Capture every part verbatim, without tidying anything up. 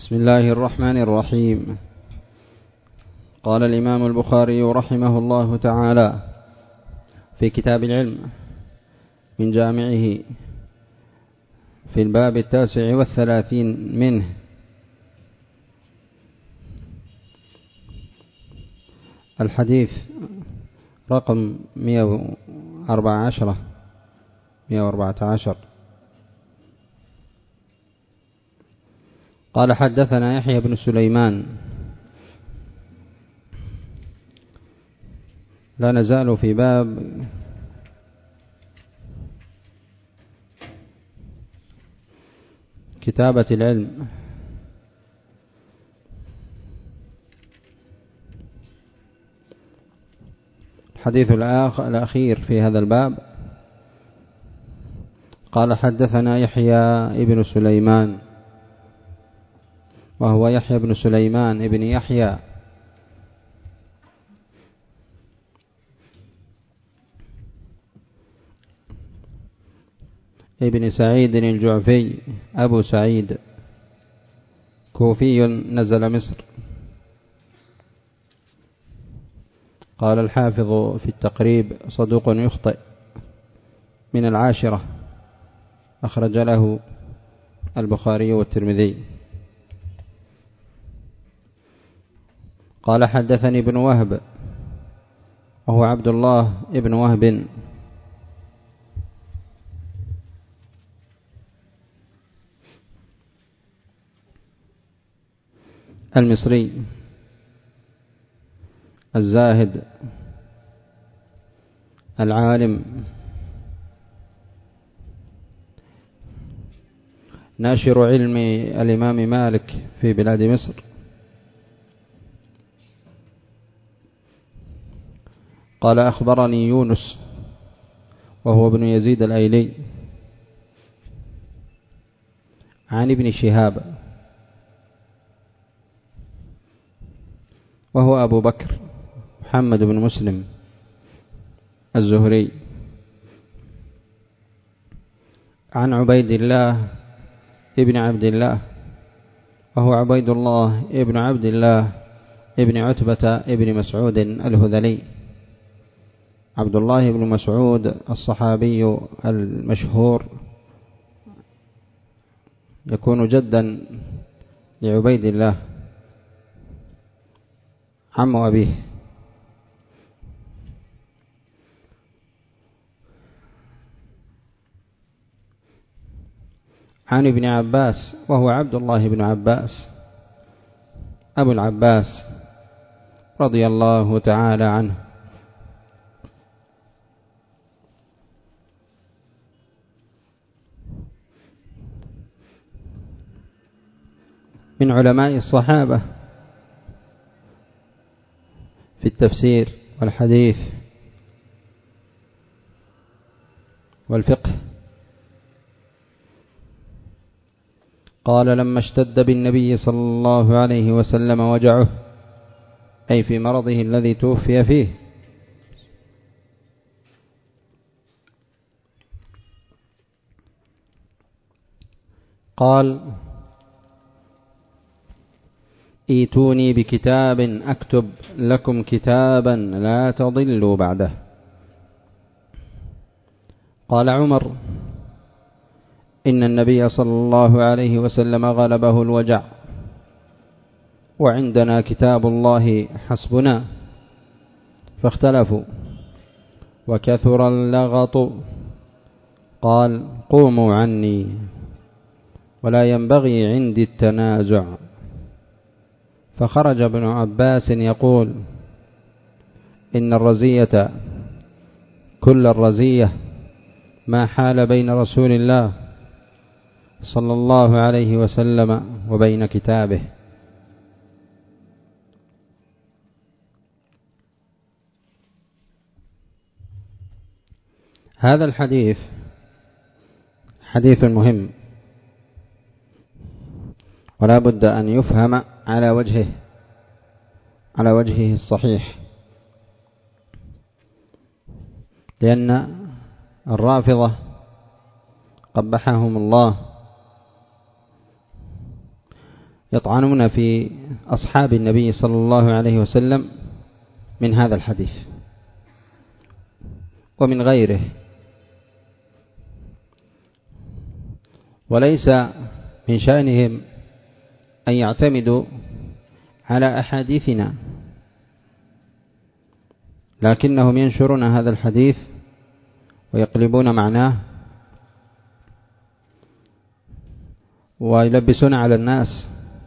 بسم الله الرحمن الرحيم. قال الإمام البخاري رحمه الله تعالى في كتاب العلم من جامعه في الباب التاسع والثلاثين منه: الحديث رقم مئة وأربعة عشر مئة وأربعة عشر. قال: حدثنا يحيى بن سليمان. لا نزال في باب كتابة العلم. الحديث الأخير في هذا الباب: قال: حدثنا يحيى ابن سليمان، وهو يحيى بن سليمان ابن يحيى ابن سعيد الجعفي أبو سعيد، كوفي نزل مصر. قال الحافظ في التقريب: صدوق يخطئ، من العاشرة، أخرج له البخاري والترمذي. قال: حدثني ابن وهب، وهو عبد الله ابن وهب المصري الزاهد العالم، ناشر علم الإمام مالك في بلاد مصر. قال: أخبرني يونس، وهو ابن يزيد الأيلي، عن ابن شهاب، وهو أبو بكر محمد بن مسلم الزهري، عن عبيد الله ابن عبد الله، وهو عبيد الله ابن عبد الله ابن عتبة ابن مسعود الهذلي. عبد الله بن مسعود الصحابي المشهور يكون جدا لعبيد الله عم أبيه. عن ابن عباس، وهو عبد الله بن عباس أبو العباس رضي الله تعالى عنه. من علماء الصحابة في التفسير والحديث والفقه. قال: لما اشتد بالنبي صلى الله عليه وسلم وجعه، أي في مرضه الذي توفي فيه، قال: ائتوني بكتاب أكتب لكم كتابا لا تضلوا بعده. قال عمر: إن النبي صلى الله عليه وسلم غلبه الوجع، وعندنا كتاب الله حسبنا. فاختلفوا وكثر اللغط. قال: قوموا عني، ولا ينبغي عندي التنازع. فخرج ابن عباس يقول: إن الرزية كل الرزية ما حال بين رسول الله صلى الله عليه وسلم وبين كتابه. هذا الحديث حديث مهم، ولا بد أن يفهم على وجهه على وجهه الصحيح، لأن الرافضة قبحهم الله يطعنون في أصحاب النبي صلى الله عليه وسلم من هذا الحديث ومن غيره، وليس من شأنهم أن يعتمدوا على أحاديثنا، لكنهم ينشرون هذا الحديث ويقلبون معناه ويلبسون على الناس،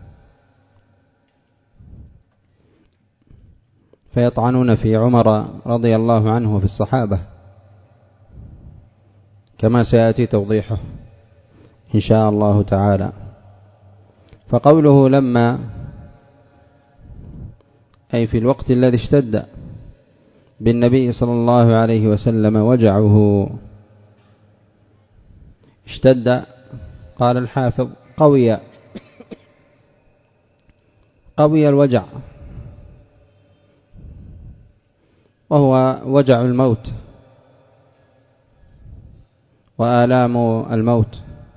فيطعنون في عمر رضي الله عنه وفي الصحابة كما سيأتي توضيحه إن شاء الله تعالى. فقوله لما أي في الوقت الذي اشتد بالنبي صلى الله عليه وسلم وجعه، اشتد قال الحافظ قوي قوي الوجع، وهو وجع الموت وآلام الموت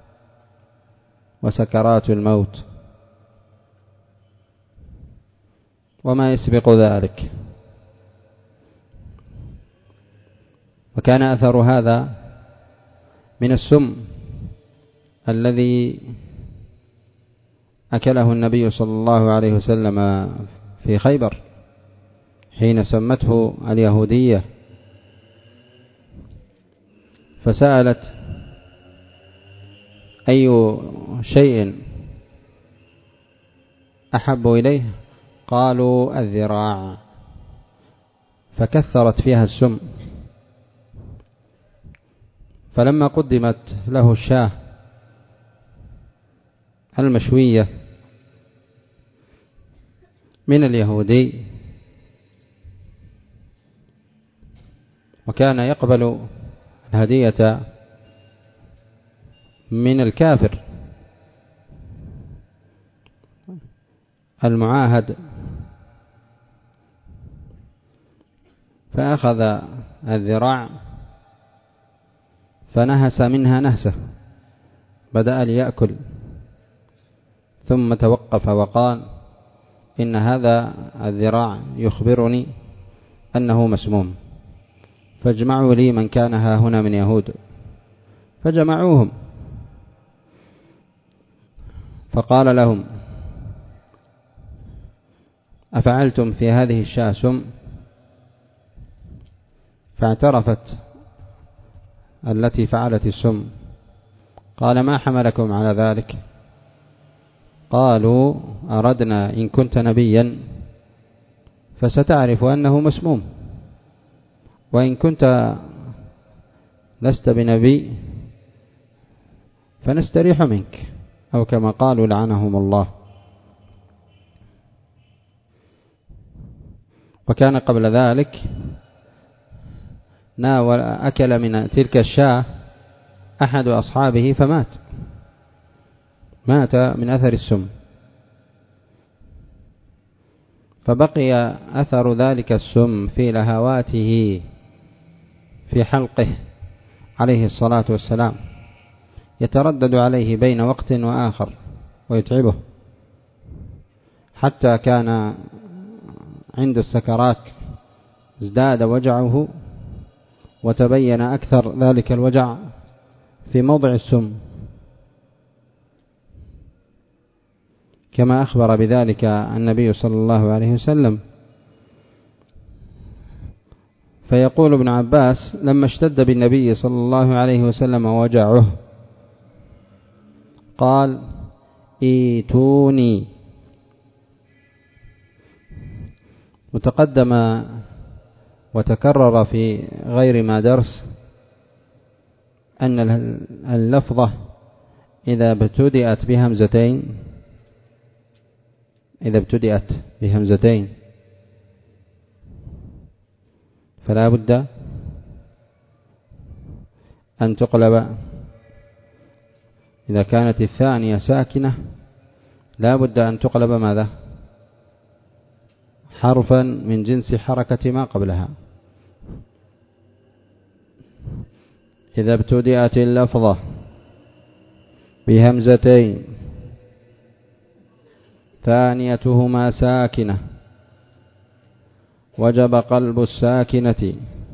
وسكرات الموت وما يسبق ذلك. وكان أثر هذا من السم الذي أكله النبي صلى الله عليه وسلم في خيبر حين سمته اليهودية، فسألت أي شيء أحب إليه؟ قالوا الذراع، فكثرت فيها السم. فلما قدمت له الشاة المشوية من اليهودي، وكان يقبل الهدية من الكافر المعاهد، فأخذ الذراع فنهس منها نهسة، بدأ ليأكل ثم توقف وقال إن هذا الذراع يخبرني أنه مسموم، فاجمعوا لي من كان ها هنا من يهود. فجمعوهم فقال لهم أفعلتم في هذه الشاة سم؟ فاعترفت التي فعلت السم. قال ما حملكم على ذلك؟ قالوا أردنا إن كنت نبيا فستعرف أنه مسموم، وإن كنت لست بنبي فنستريح منك، أو كما قالوا لعنهم الله. وكان قبل ذلك ناول أكل من تلك الشاة أحد أصحابه فمات، مات من أثر السم، فبقي أثر ذلك السم في لهواته في حلقه عليه الصلاة والسلام، يتردد عليه بين وقت وآخر ويتعبه، حتى كان عند السكرات ازداد وجعه وتبين أكثر ذلك الوجع في موضع السم، كما أخبر بذلك النبي صلى الله عليه وسلم. فيقول ابن عباس لما اشتد بالنبي صلى الله عليه وسلم وجعه قال ايتوني. وتقدم وتكرر في غير ما درس أن اللفظة إذا ابتدأت بهمزتين إذا ابتدأت بهمزتين فلا بد أن تقلب، إذا كانت الثانية ساكنة لا بد أن تقلب ماذا؟ حرفا من جنس حركة ما قبلها. إذا ابتدأت اللفظة بهمزتين ثانيتهما ساكنة وجب قلب الساكنة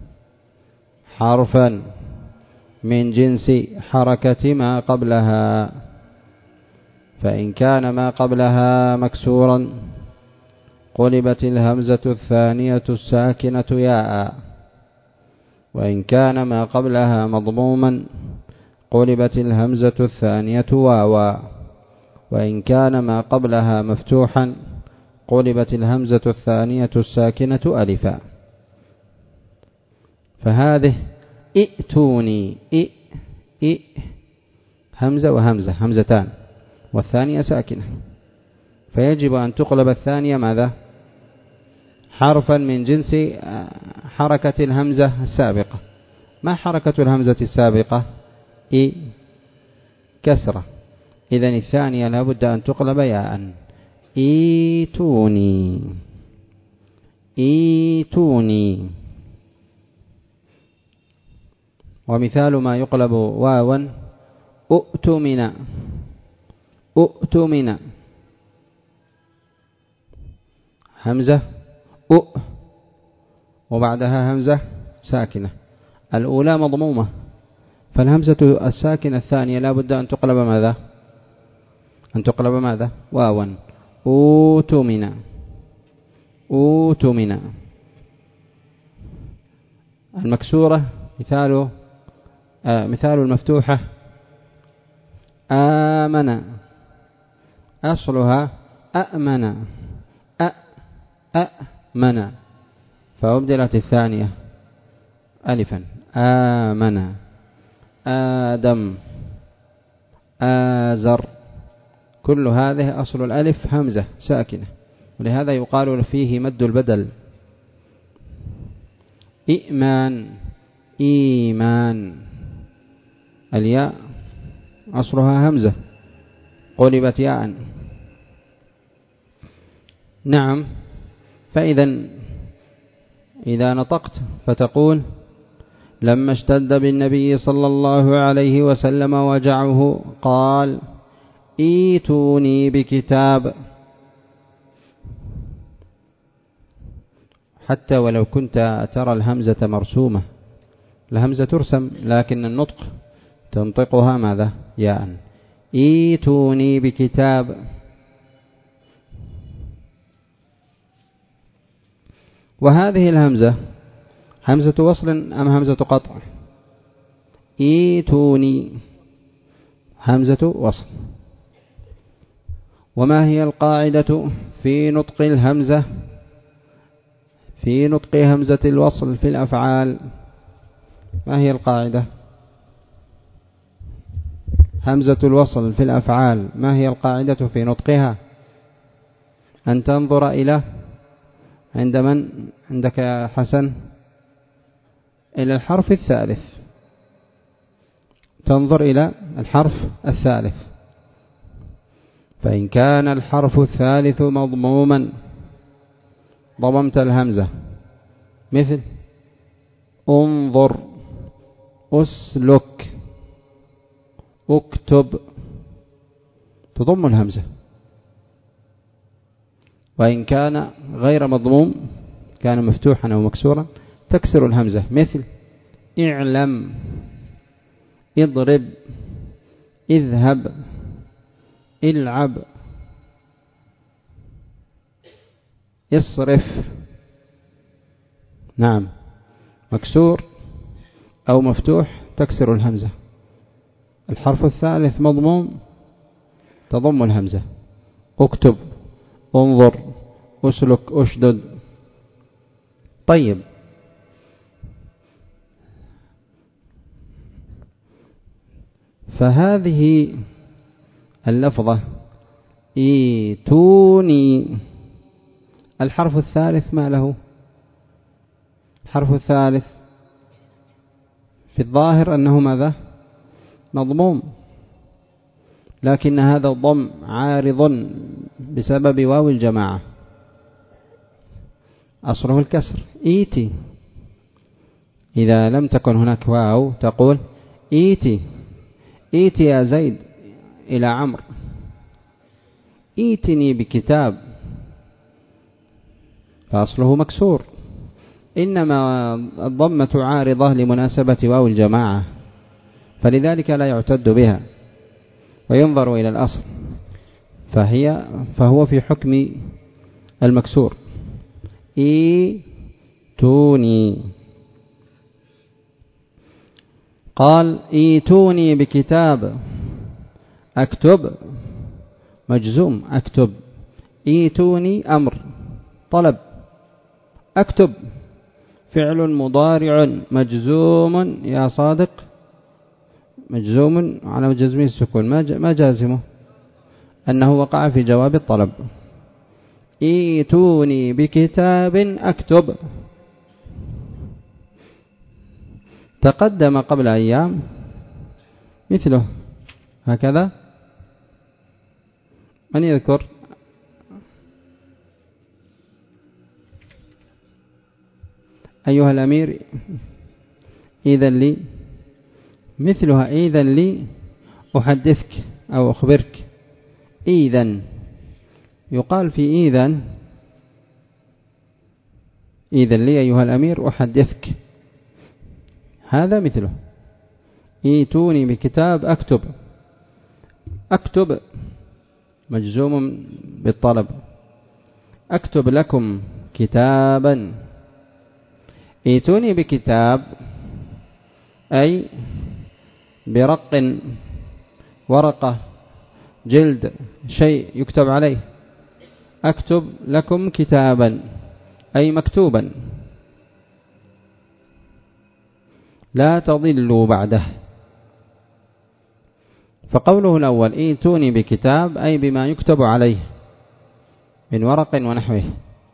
حرفا من جنس حركة ما قبلها، فإن كان ما قبلها مكسورا قلبت الهمزة الثانية الساكنة ياء، وإن كان ما قبلها مضموما قلبت الهمزة الثانية واوا، وإن كان ما قبلها مفتوحا قلبت الهمزة الثانية الساكنة ألفا. فهذه ائتوني إ إ همزة وهمزة همزتان والثانية ساكنة، فيجب أن تقلب الثانية ماذا؟ حرفا من جنس حركة الهمزة السابقة. ما حركة الهمزة السابقة؟ إ كسرة، إذن الثانية لابد أن تقلب ياء. إيتوني إيتوني. ومثال ما يقلب واوا أؤتمن أؤتمن همزة أؤ وبعدها همزة ساكنة، الأولى مضمومة، فالهمزة الساكنة الثانية لا بد أن تقلب ماذا؟ أن تقلب ماذا؟ واوا. أوتمن أوتمن. المكسورة مثال آه مثال المفتوحة آمن، أصلها أأمن أ أأمن، فأبدلت الثانية ألفا. آمن آدم آزر، كل هذه أصل الألف همزة ساكنة، ولهذا يقال فيه مد البدل. إئمان إيمان، الياء أصلها همزة قلبت ياء. نعم، فإذا إذا نطقت فتقول لما اشتد بالنبي صلى الله عليه وسلم وجعه قال ايتوني بكتاب، حتى ولو كنت ترى الهمزة مرسومة، الهمزة ترسم لكن النطق تنطقها ماذا؟ ياء. ايتوني بكتاب. وهذه الهمزة همزة وصل أم همزة قطع؟ ايتوني همزة وصل. وما هي القاعدة في نطق الهمزة في نطق همزة الوصل في الأفعال؟ ما هي القاعدة؟ همزة الوصل في الأفعال ما هي القاعدة في نطقها؟ أن تنظر إلى عند من؟ عندك يا حسن؟ إلى الحرف الثالث، تنظر إلى الحرف الثالث، فإن كان الحرف الثالث مضموما ضممت الهمزة، مثل انظر أسلك اكتب، تضم الهمزة. وإن كان غير مضموم كان مفتوحا أو مكسورا تكسر الهمزة، مثل اعلم اضرب اذهب العب اصرف. نعم، مكسور أو مفتوح تكسر الهمزة. الحرف الثالث مضموم تضم الهمزة، اكتب انظر اسلك اشدد. طيب، فهذه اللفظة ايتوني الحرف الثالث ما له؟ الحرف الثالث في الظاهر أنه ماذا؟ مضموم، لكن هذا الضم عارض بسبب واو الجماعة، أصله الكسر إيتي. إذا لم تكن هناك واو تقول إيتي إيتي يا زيد إلى عمرو، ائتني بكتاب فأصله مكسور، إنما الضمة عارضة لمناسبة واو الجماعة، فلذلك لا يعتد بها وينظر إلى الأصل، فهي فهو في حكم المكسور. ائتوني، قال ائتوني بكتاب، أكتب مجزوم، أكتب. ائتوني أمر طلب، أكتب فعل مضارع مجزوم يا صادق، مجزوم على جزمه السكون، ما جازمه؟ أنه وقع في جواب الطلب. ائتوني بكتاب أكتب، تقدم قبل أيام مثله هكذا، من يذكر؟ أيها الأمير إذن لي مثلها، إذن لي أحدثك أو أخبرك. إذن يقال في إذن، إذن لي أيها الأمير أحدثك، هذا مثله. ائتوني بكتاب أكتب، أكتب مجزوم بالطلب، أكتب لكم كتابا. ائتوني بكتاب أي برق ورقة جلد شيء يكتب عليه، أكتب لكم كتابا أي مكتوبا لا تضلوا بعده. فقوله الأول ائتوني بكتاب أي بما يكتب عليه من ورق ونحوه،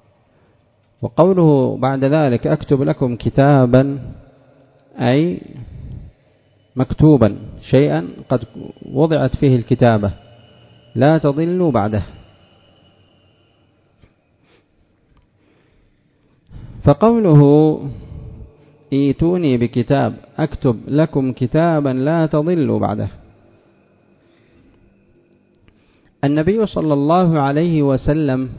وقوله بعد ذلك أكتب لكم كتابا أي مكتوبا، شيئا قد وضعت فيه الكتابة لا تضلوا بعده. فقوله ائتوني بكتاب أكتب لكم كتابا لا تضلوا بعده، النبي صلى الله عليه وسلم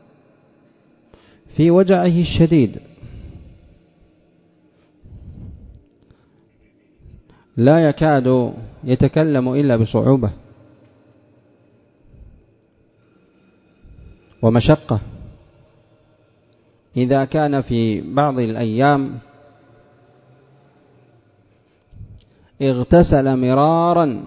في وجعه الشديد لا يكاد يتكلم إلا بصعوبة ومشقة. إذا كان في بعض الأيام اغتسل مرارا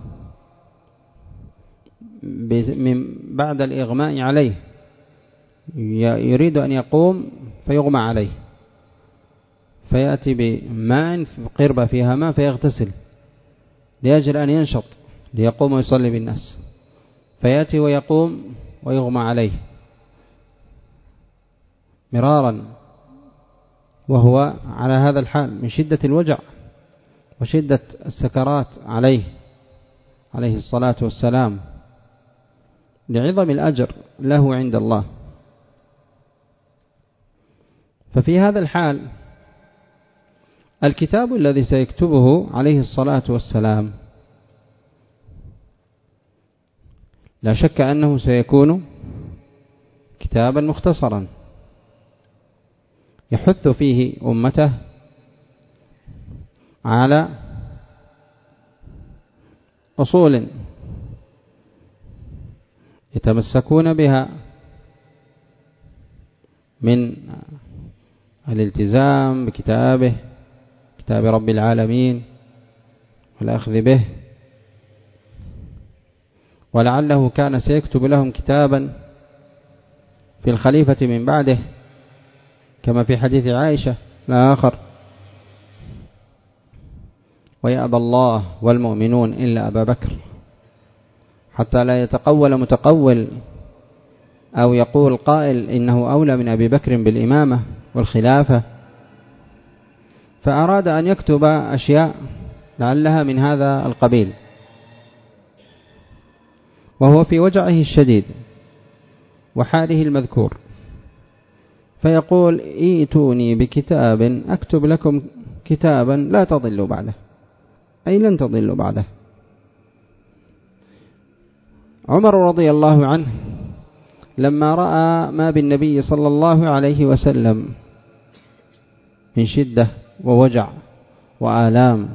من بعد الإغماء عليه، يريد أن يقوم فيغمى عليه، فيأتي بماء قربة فيها ماء فيغتسل لأجل أن ينشط ليقوم ويصلي بالناس، فيأتي ويقوم ويغمى عليه مرارا وهو على هذا الحال من شدة الوجع وشدة السكرات عليه عليه الصلاة والسلام، لعظم الأجر له عند الله. ففي هذا الحال الكتاب الذي سيكتبه عليه الصلاة والسلام لا شك أنه سيكون كتابا مختصرا يحث فيه أمته على أصول يتمسكون بها من الالتزام بكتابه، كتاب رب العالمين، والأخذ به. ولعله كان سيكتب لهم كتابا في الخليفة من بعده كما في حديث عائشة الآخر: ويأبى الله والمؤمنون إلا أبا بكر، حتى لا يتقول متقول أو يقول قائل إنه أولى من أبي بكر بالإمامة والخلافة، فأراد أن يكتب أشياء لعلها من هذا القبيل وهو في وجعه الشديد وحاله المذكور، فيقول ائتوني بكتاب أكتب لكم كتابا لا تضلوا بعده، أي لن تضلوا بعده. عمر رضي الله عنه لما رأى ما بالنبي صلى الله عليه وسلم من شدة ووجع وآلام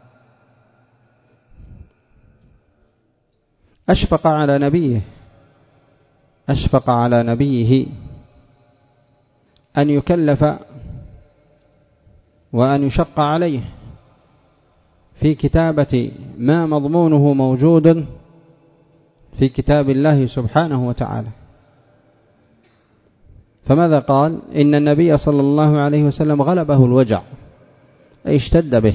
أشفق على نبيه أشفق على نبيه أن يكلف وأن يشق عليه في كتابة ما مضمونه موجود في كتاب الله سبحانه وتعالى. فماذا قال؟ إن النبي صلى الله عليه وسلم غلبه الوجع، أي اشتد به.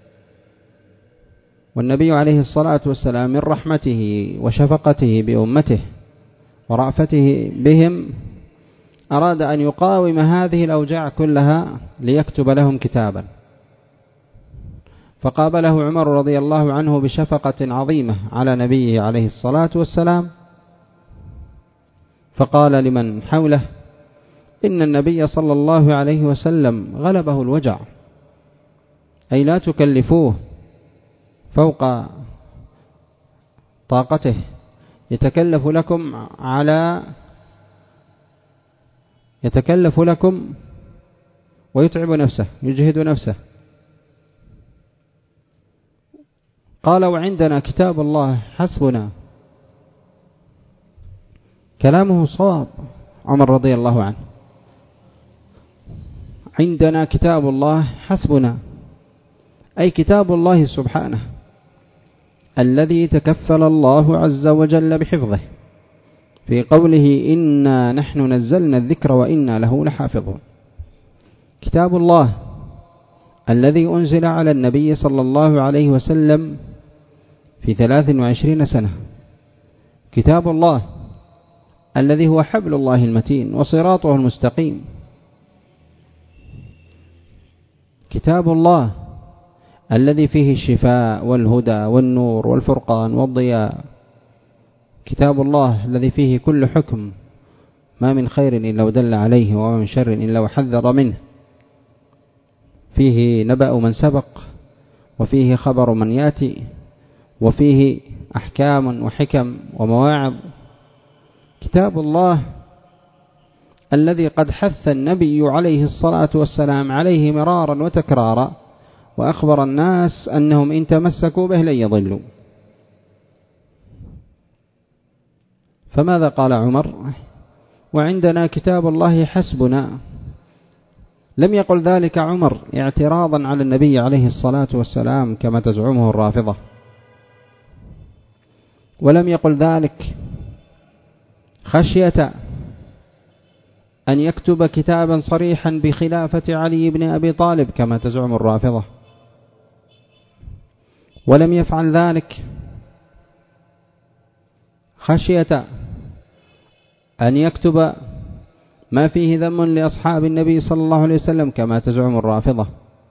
والنبي عليه الصلاة والسلام من رحمته وشفقته بأمته ورأفته بهم أراد أن يقاوم هذه الأوجاع كلها ليكتب لهم كتابا. فقابله عمر رضي الله عنه بشفقة عظيمة على نبيه عليه الصلاة والسلام، فقال لمن حوله: إن النبي صلى الله عليه وسلم غلبه الوجع، أي لا تكلفوه فوق طاقته، يتكلف لكم على يتكلف لكم ويتعب نفسه، يجهد نفسه. قال: وعندنا كتاب الله حسبنا. كلامه صواب عمر رضي الله عنه، عندنا كتاب الله حسبنا، أي كتاب الله سبحانه الذي تكفل الله عز وجل بحفظه في قوله: إنا نحن نزلنا الذكر وإنا له لحافظون. كتاب الله الذي أنزل على النبي صلى الله عليه وسلم في ثلاث وعشرين سنة، كتاب الله الذي هو حبل الله المتين وصراطه المستقيم، كتاب الله الذي فيه الشفاء والهدى والنور والفرقان والضياء، كتاب الله الذي فيه كل حكم، ما من خير إلا ودل عليه وما من شر إلا وحذر منه، فيه نبأ من سبق وفيه خبر من يأتي وفيه أحكام وحكم ومواعظ. كتاب الله الذي قد حث النبي عليه الصلاة والسلام عليه مرارا وتكرارا، وأخبر الناس أنهم إن تمسكوا به لن يضلوا. فماذا قال عمر؟ وعندنا كتاب الله حسبنا. لم يقل ذلك عمر اعتراضا على النبي عليه الصلاة والسلام كما تزعمه الرافضة، ولم يقل ذلك خشية أن يكتب كتابا صريحا بخلافة علي بن أبي طالب كما تزعم الرافضة، ولم يفعل ذلك خشية أن يكتب ما فيه ذم لأصحاب النبي صلى الله عليه وسلم كما تزعم الرافضة.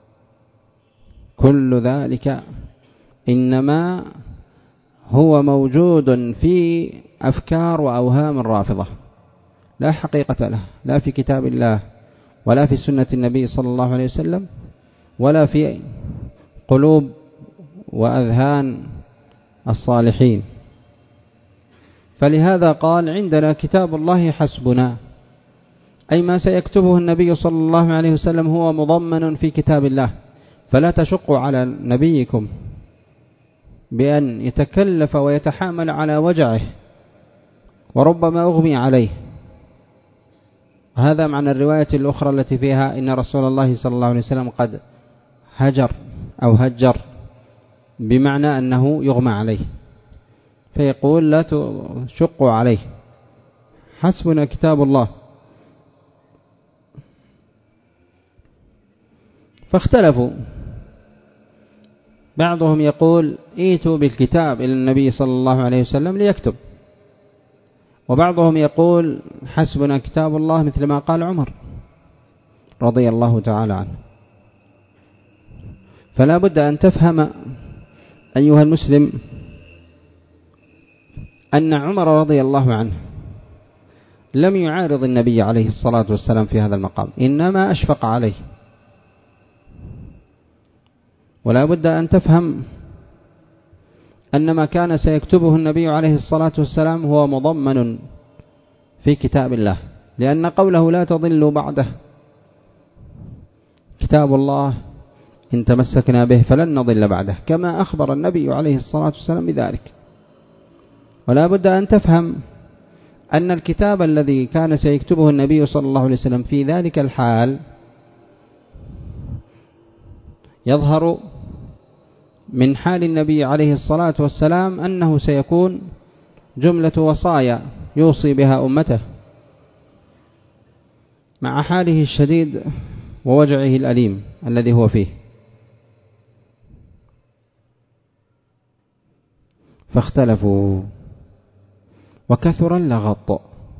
كل ذلك إنما هو موجود في أفكار وأوهام الرافضة، لا حقيقة له، لا في كتاب الله ولا في سنة النبي صلى الله عليه وسلم ولا في قلوب وأذهان الصالحين. فلهذا قال: عندنا كتاب الله حسبنا، أي ما سيكتبه النبي صلى الله عليه وسلم هو مضمن في كتاب الله، فلا تشقوا على نبيكم بأن يتكلف ويتحامل على وجعه وربما أغمي عليه. هذا معنى الرواية الأخرى التي فيها إن رسول الله صلى الله عليه وسلم قد هجر أو هجر، بمعنى أنه يغمى عليه، فيقول: لا تشقوا عليه، حسبنا كتاب الله. فاختلفوا، بعضهم يقول: ائتوا بالكتاب إلى النبي صلى الله عليه وسلم ليكتب، وبعضهم يقول: حسبنا كتاب الله، مثل ما قال عمر رضي الله تعالى عنه. فلا بد أن تفهم أيها المسلم أن عمر رضي الله عنه لم يعارض النبي عليه الصلاة والسلام في هذا المقام، إنما أشفق عليه. ولا بد أن تفهم أن ما كان سيكتبه النبي عليه الصلاة والسلام هو مضمن في كتاب الله، لأن قوله لا تضلوا بعده، كتاب الله إن تمسكنا به فلن نضل بعده، كما أخبر النبي عليه الصلاة والسلام بذلك. ولا بد أن تفهم أن الكتاب الذي كان سيكتبه النبي صلى الله عليه وسلم في ذلك الحال يظهر من حال النبي عليه الصلاة والسلام أنه سيكون جملة وصايا يوصي بها أمته، مع حاله الشديد ووجعه الأليم الذي هو فيه. فاختلفوا وكثر اللغط.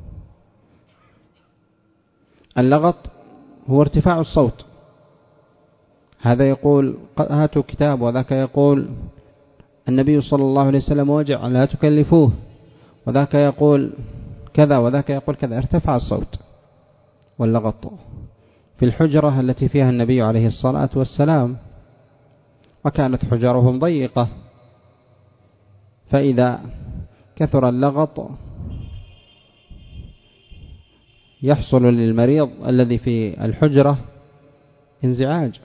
اللغط هو ارتفاع الصوت، هذا يقول هاتوا كتاب، وذاك يقول النبي صلى الله عليه وسلم وجع لا تكلفوه، وذاك يقول كذا وذاك يقول كذا، ارتفع الصوت. واللغط في الحجرة التي فيها النبي عليه الصلاة والسلام، وكانت حجرهم ضيقة، فإذا كثر اللغط يحصل للمريض الذي في الحجرة انزعاج.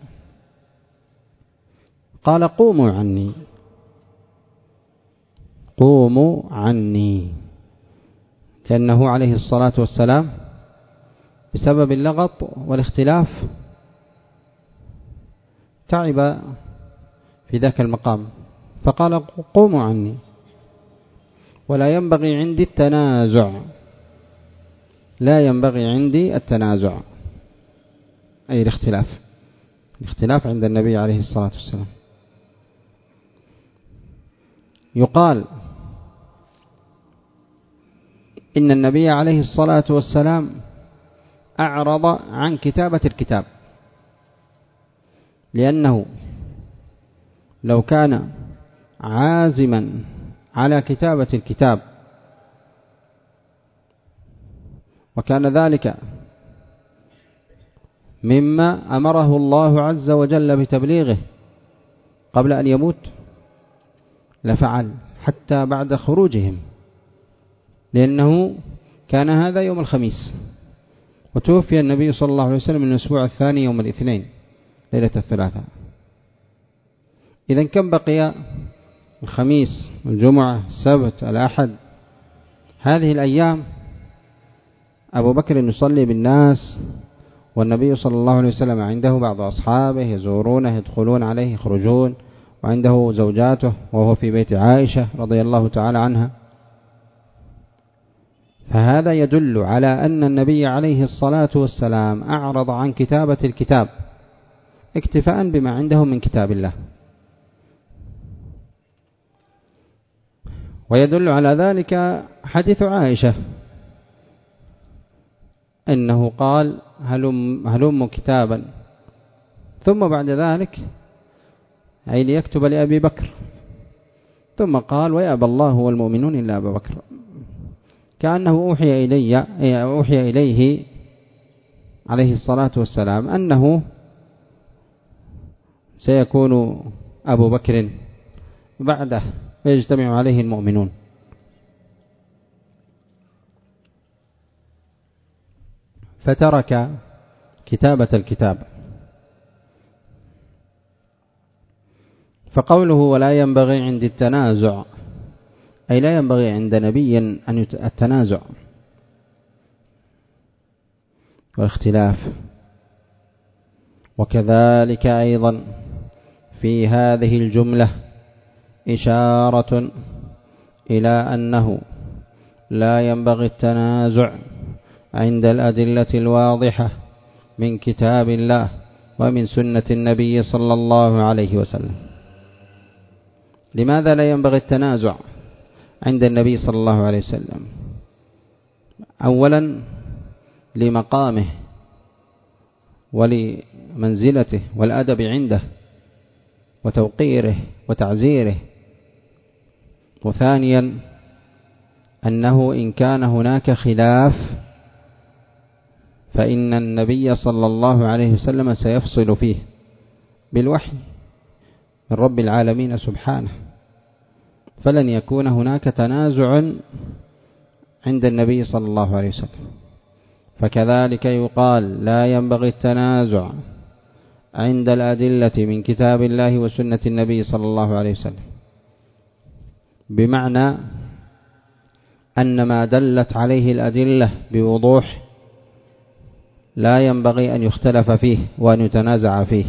قال قوموا عني، قوموا عني، لأنه عليه الصلاة والسلام بسبب اللغط والاختلاف تعب في ذاك المقام، فقال قوموا عني. ولا ينبغي عندي التنازع، لا ينبغي عندي التنازع، أي الاختلاف، الاختلاف عند النبي عليه الصلاة والسلام. يقال إن النبي عليه الصلاة والسلام أعرض عن كتابة الكتاب، لأنه لو كان عازما على كتابة الكتاب وكان ذلك مما أمره الله عز وجل بتبليغه قبل أن يموت لفعل حتى بعد خروجهم، لأنه كان هذا يوم الخميس، وتوفي النبي صلى الله عليه وسلم من الأسبوع الثاني يوم الاثنين ليلة الثلاثاء. إذن كم بقي؟ الخميس، الجمعة، السبت، الأحد، هذه الأيام أبو بكر يصلي بالناس، والنبي صلى الله عليه وسلم عنده بعض أصحابه يزورونه، يدخلون عليه، يخرجون، وعنده زوجاته وهو في بيت عائشة رضي الله تعالى عنها. فهذا يدل على أن النبي عليه الصلاة والسلام أعرض عن كتابة الكتاب اكتفاء بما عنده من كتاب الله. ويدل على ذلك حديث عائشة إنه قال هلم, هلم كتابا، ثم بعد ذلك أي ليكتب لأبي بكر، ثم قال ويأبى الله والمؤمنون إلا أبا بكر، كأنه أوحي إلي أوحي إليه عليه الصلاة والسلام أنه سيكون أبو بكر بعده ويجتمع عليه المؤمنون. فترك كتابة الكتاب. فقوله ولا ينبغي عند التنازع، أي لا ينبغي عند نبي أن التنازع والاختلاف. وكذلك أيضا في هذه الجملة إشارة إلى أنه لا ينبغي التنازع عند الأدلة الواضحة من كتاب الله ومن سنة النبي صلى الله عليه وسلم. لماذا لا ينبغي التنازع عند النبي صلى الله عليه وسلم؟ أولا لمقامه ولمنزلته والأدب عنده وتوقيره وتعزيره. وثانيا أنه إن كان هناك خلاف فإن النبي صلى الله عليه وسلم سيفصل فيه بالوحي من رب العالمين سبحانه، فلن يكون هناك تنازع عند النبي صلى الله عليه وسلم. فكذلك يقال لا ينبغي التنازع عند الأدلة من كتاب الله وسنة النبي صلى الله عليه وسلم، بمعنى أن ما دلت عليه الأدلة بوضوح لا ينبغي أن يختلف فيه وأن يتنازع فيه.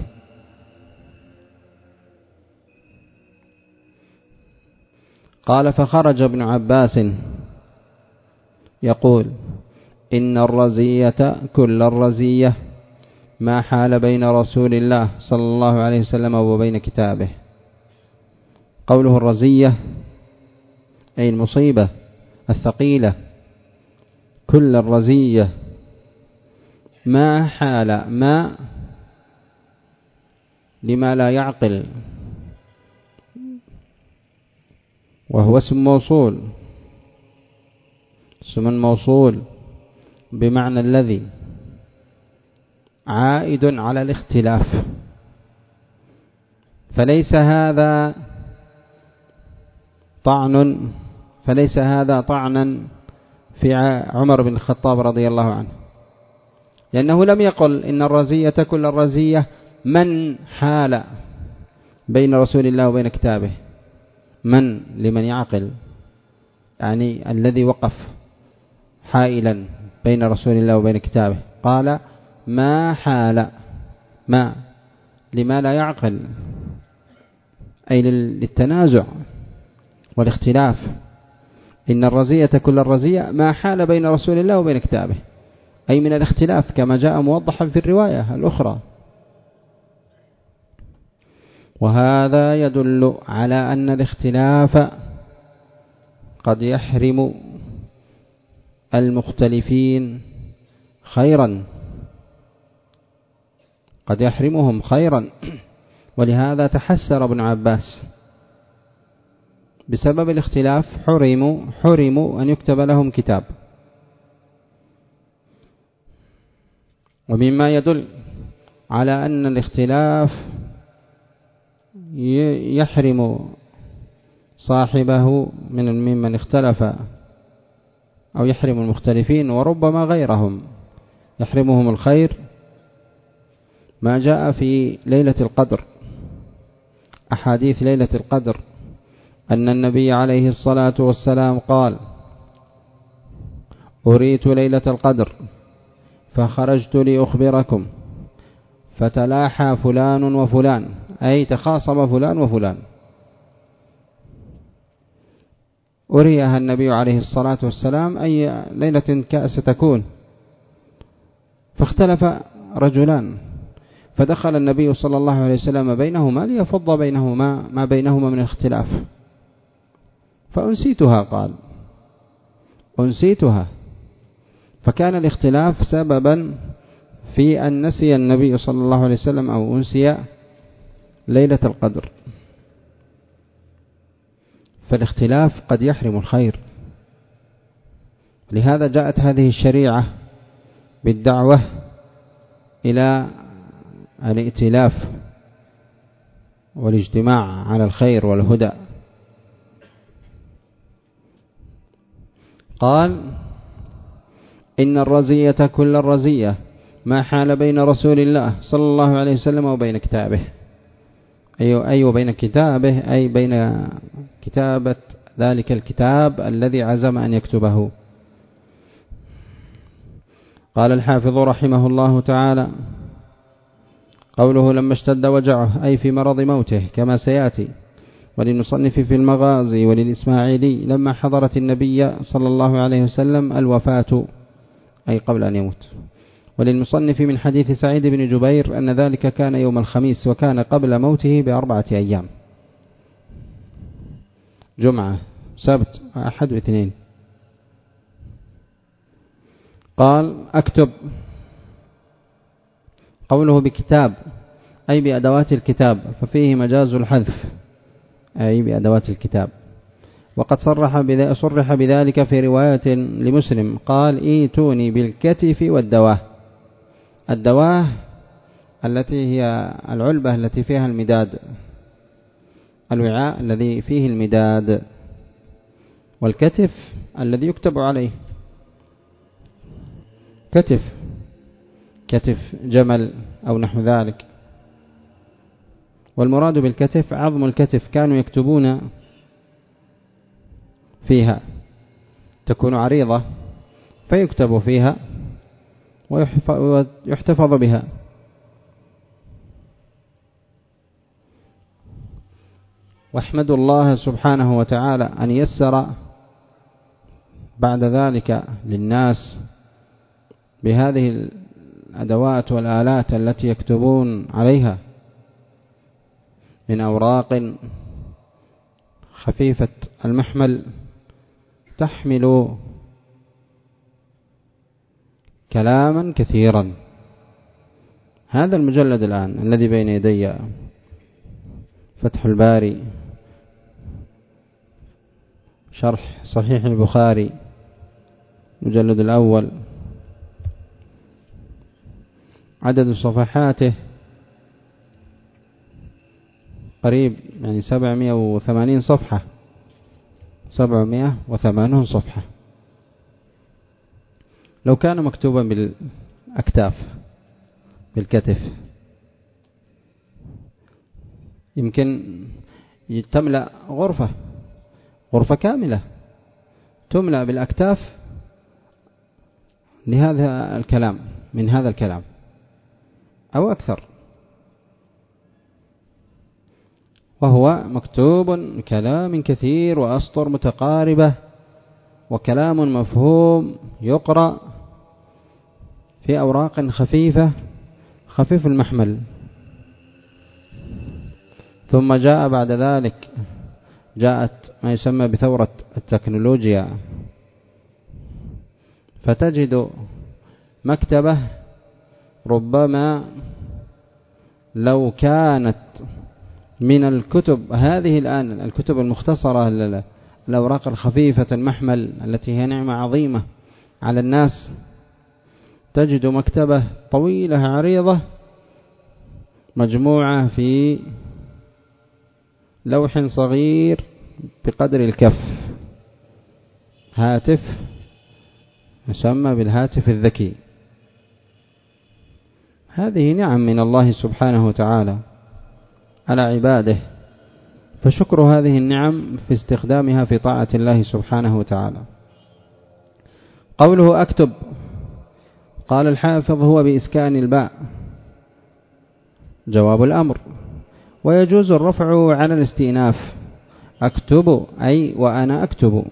قال فخرج ابن عباس يقول إن الرزية كل الرزية ما حال بين رسول الله صلى الله عليه وسلم وبين كتابه. قوله الرزية أي المصيبة الثقيلة، كل الرزية ما حال، ما لما لا يعقل، وهو اسم موصول، اسم موصول بمعنى الذي، عائد على الاختلاف. فليس هذا طعن فليس هذا طعنا في عمر بن الخطاب رضي الله عنه، لأنه لم يقل إن الرزية كل الرزية من حال بين رسول الله وبين كتابه، من لمن يعقل، يعني الذي وقف حائلا بين رسول الله وبين كتابه. قال ما حال، ما لما لا يعقل، أي للتنازع والاختلاف. إن الرزية كل الرزية ما حال بين رسول الله وبين كتابه، أي من الاختلاف كما جاء موضحا في الرواية الأخرى. وهذا يدل على أن الاختلاف قد يحرم المختلفين خيرا، قد يحرمهم خيرا. ولهذا تحسر ابن عباس بسبب الاختلاف، حرموا حرموا أن يكتب لهم كتاب. ومما يدل على أن الاختلاف يحرم صاحبه من ممن اختلف، أو يحرم المختلفين وربما غيرهم يحرمهم الخير، ما جاء في ليلة القدر، أحاديث ليلة القدر، أن النبي عليه الصلاة والسلام قال أريت ليلة القدر فخرجت لأخبركم فتلاحى فلان وفلان، أي تخاصم فلان وفلان. أريها النبي عليه الصلاة والسلام أي ليلة ستكون، فاختلف رجلان، فدخل النبي صلى الله عليه وسلم بينهما ليفض بينهما ما بينهما من الاختلاف، فأنسيتها، قال أنسيتها. فكان الاختلاف سببا في أن نسي النبي صلى الله عليه وسلم أو أنسي ليلة القدر. فالاختلاف قد يحرم الخير، لهذا جاءت هذه الشريعة بالدعوة إلى الائتلاف والاجتماع على الخير والهدى. قال إن الرزية كل الرزية ما حال بين رسول الله صلى الله عليه وسلم وبين كتابه، أي أي وبين كتابه، أي بين كتابة ذلك الكتاب الذي عزم أن يكتبه. قال الحافظ رحمه الله تعالى قوله لما اشتد وجعه، أي في مرض موته كما سيأتي. وللمصنف في المغازي وللإسماعيلي لما حضرت النبي صلى الله عليه وسلم الوفاة، أي قبل أن يموت. وللمصنف من حديث سعيد بن جبير أن ذلك كان يوم الخميس، وكان قبل موته بأربعة أيام، جمعة سبت أحد واثنين. قال أكتب، قوله بكتاب أي بأدوات الكتاب، ففيه مجاز الحذف، أي بأدوات الكتاب. وقد صرح بذلك, صرح بذلك في رواية لمسلم، قال ايتوني بالكتف والدواه. الدواه التي هي العلبة التي فيها المداد، الوعاء الذي فيه المداد، والكتف الذي يكتب عليه. كتف كتف جمل أو نحو ذلك. والمراد بالكتف عظم الكتف، كانوا يكتبون فيها، تكون عريضة فيكتب فيها ويحتفظ بها. واحمد الله سبحانه وتعالى أن يسر بعد ذلك للناس بهذه الأدوات والآلات التي يكتبون عليها من أوراق خفيفة المحمل تحمل كلاما كثيرا. هذا المجلد الآن الذي بين يدي فتح الباري شرح صحيح البخاري مجلد الأول، عدد صفحاته قريب يعني سبعمائة وثمانين صفحة، سبعمائة وثمانين صفحة. لو كان مكتوبا بالأكتاف بالكتف يمكن تملأ غرفة غرفة كاملة تملأ بالأكتاف لهذا الكلام، من هذا الكلام أو أكثر. وهو مكتوب كلام كثير وأسطر متقاربة وكلام مفهوم يقرأ في أوراق خفيفة خفيف المحمل. ثم جاء بعد ذلك جاءت ما يسمى بثورة التكنولوجيا، فتجد مكتبة ربما لو كانت من الكتب هذه الآن الكتب المختصرة الأوراق الخفيفة المحمل التي هي نعمة عظيمة على الناس، تجد مكتبة طويلة عريضة مجموعة في لوح صغير بقدر الكف، هاتف يسمى بالهاتف الذكي. هذه نعم من الله سبحانه وتعالى على عباده، فشكر هذه النعم في استخدامها في طاعة الله سبحانه وتعالى. قوله أكتب، قال الحافظ هو بإسكان الباء جواب الأمر، ويجوز الرفع على الاستئناف، أكتب أي وأنا أكتب.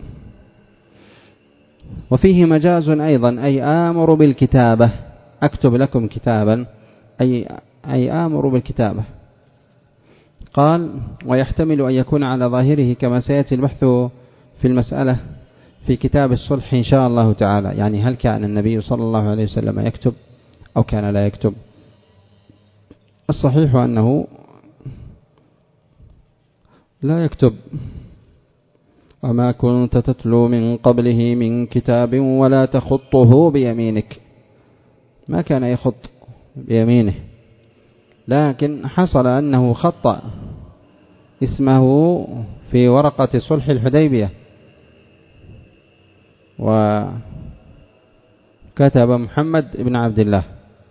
وفيه مجاز أيضا أي آمر بالكتابة، أكتب لكم كتابا أي, أي آمر بالكتابة. قال ويحتمل أن يكون على ظاهره كما سيأتي البحث في المسألة في كتاب الصلح إن شاء الله تعالى، يعني هل كان النبي صلى الله عليه وسلم يكتب أو كان لا يكتب؟ الصحيح أنه لا يكتب، وما كنت تتلو من قبله من كتاب ولا تخطه بيمينك، ما كان يخط بيمينه، لكن حصل أنه خط اسمه في ورقة صلح الحديبية وكتب محمد بن عبد الله،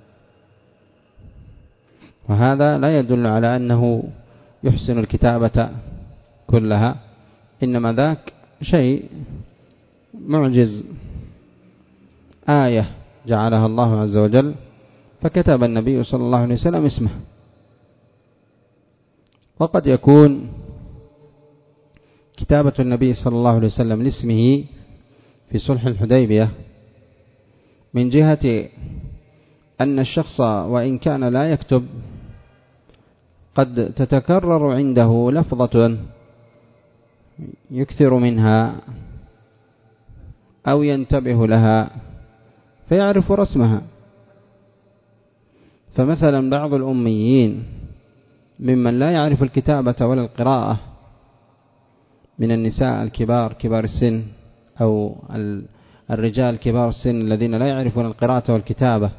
وهذا لا يدل على أنه يحسن الكتابة كلها، إنما ذاك شيء معجز، آية جعلها الله عز وجل فكتب النبي صلى الله عليه وسلم اسمه. وقد يكون كتابة النبي صلى الله عليه وسلم لاسمه في صلح الحديبية من جهة أن الشخص وإن كان لا يكتب قد تتكرر عنده لفظة يكثر منها أو ينتبه لها فيعرف رسمها. فمثلا بعض الأميين ممن لا يعرف الكتابة ولا القراءة من النساء الكبار كبار السن أو الرجال كبار السن الذين لا يعرفون القراءة والكتابة،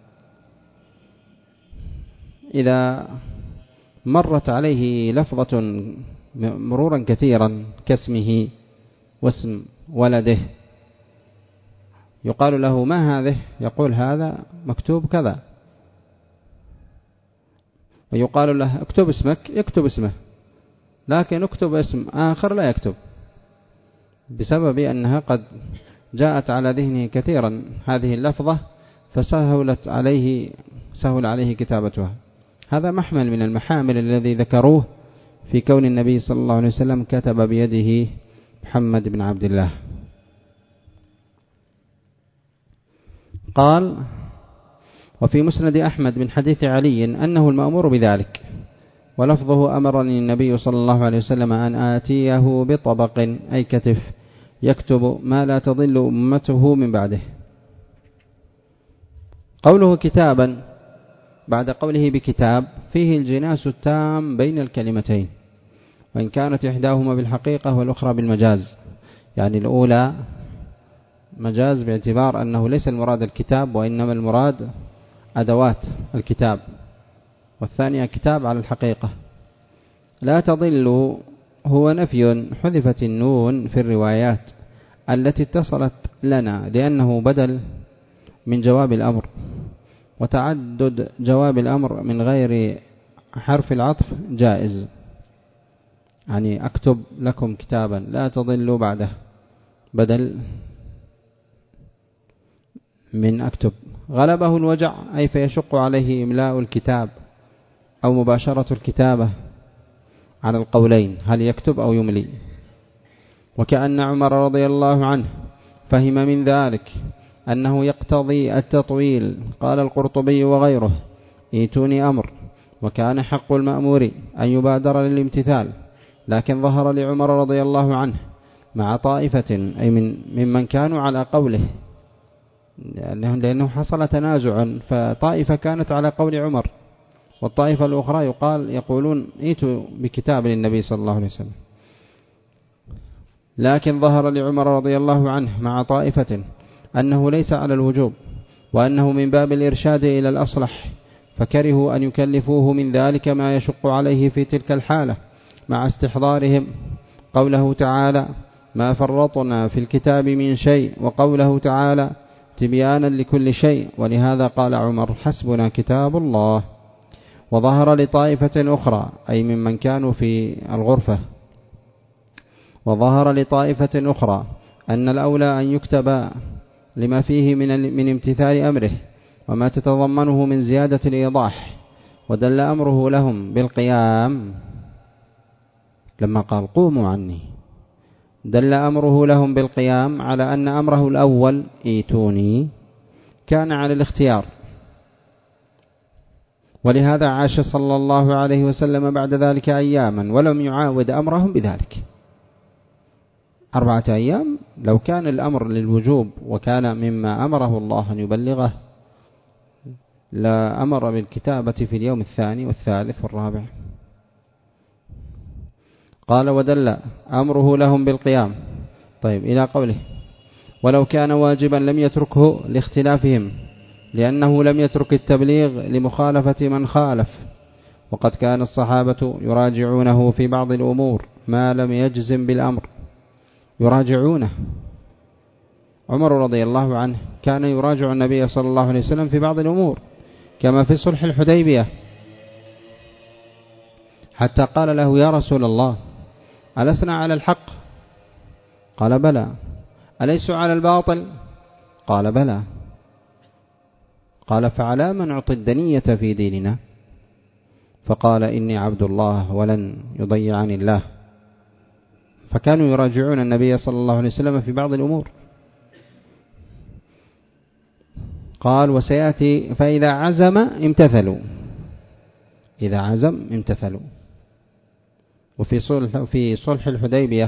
إذا مرت عليه لفظة مرورا كثيرا كاسمه واسم ولده يقال له ما هذه؟ يقول هذا مكتوب كذا. ويقال له اكتب اسمك، يكتب اسمه، لكن اكتب اسم آخر لا يكتب، بسبب أنها قد جاءت على ذهنه كثيرا هذه اللفظة فسهلت عليه سهل عليه كتابتها. هذا محمل من المحامل الذي ذكروه في كون النبي صلى الله عليه وسلم كتب بيده محمد بن عبد الله. قال: وفي مسند أحمد من حديث علي أنه المأمور بذلك، ولفظه: أمرني النبي صلى الله عليه وسلم أن آتيه بطبق أي كتف يكتب ما لا تضل أمته من بعده. قوله كتابا بعد قوله بكتاب فيه الجناس التام بين الكلمتين، وإن كانت إحداهما بالحقيقة والأخرى بالمجاز، يعني الأولى مجاز باعتبار أنه ليس المراد الكتاب وإنما المراد أدوات الكتاب، والثانية كتاب على الحقيقة. لا تضل هو نفي حذفت النون في الروايات التي اتصلت لنا لأنه بدل من جواب الأمر، وتعدد جواب الأمر من غير حرف العطف جائز، يعني أكتب لكم كتابا لا تضلوا بعده بدل من أكتب. غلبه الوجع أي فيشق عليه إملاء الكتاب أو مباشرة الكتابة على القولين هل يكتب أو يملي. وكأن عمر رضي الله عنه فهم من ذلك أنه يقتضي التطويل. قال القرطبي وغيره: ايتوني أمر، وكان حق المأمور أن يبادر للامتثال، لكن ظهر لعمر رضي الله عنه مع طائفة أي من ممن كانوا على قوله، لأنه حصل تنازع، فطائفة كانت على قول عمر والطائفة الأخرى يقال يقولون ايتوا بكتاب للنبي صلى الله عليه وسلم. لكن ظهر لعمر رضي الله عنه مع طائفة أنه ليس على الوجوب، وأنه من باب الإرشاد إلى الأصلح، فكرهوا أن يكلفوه من ذلك ما يشق عليه في تلك الحالة، مع استحضارهم قوله تعالى: ما فرطنا في الكتاب من شيء، وقوله تعالى: تبيانا لكل شيء. ولهذا قال عمر: حسبنا كتاب الله. وظهر لطائفة أخرى أي ممن كانوا في الغرفة وظهر لطائفة أخرى أن الأولى أن يكتب لما فيه من من امتثال أمره وما تتضمنه من زيادة الإيضاح. ودل أمره لهم بالقيام لما قال: قوموا عني، دل أمره لهم بالقيام على أن أمره الأول ايتوني كان على الاختيار. ولهذا عاش صلى الله عليه وسلم بعد ذلك أياما ولم يعاود أمرهم بذلك. أربعة أيام لو كان الأمر للوجوب وكان مما أمره الله أن يبلغه لا أمر بالكتابة في اليوم الثاني والثالث والرابع. قال: ودل أمره لهم بالقيام. طيب، إلى قوله: ولو كان واجبا لم يتركه لاختلافهم، لأنه لم يترك التبليغ لمخالفة من خالف، وقد كان الصحابة يراجعونه في بعض الأمور ما لم يجزم بالأمر، يراجعونه. عمر رضي الله عنه كان يراجع النبي صلى الله عليه وسلم في بعض الأمور، كما في صلح الحديبية، حتى قال له: يا رسول الله، ألسنا على الحق؟ قال: بلى. أليس على الباطل؟ قال: بلى. قال: فعلى من نعطي الدنية في ديننا؟ فقال: إني عبد الله ولن يضيعني الله. فكانوا يراجعون النبي صلى الله عليه وسلم في بعض الأمور. قال: وسيأتي فإذا عزم امتثلوا، إذا عزم امتثلوا. وفي صلح في صلح الحديبية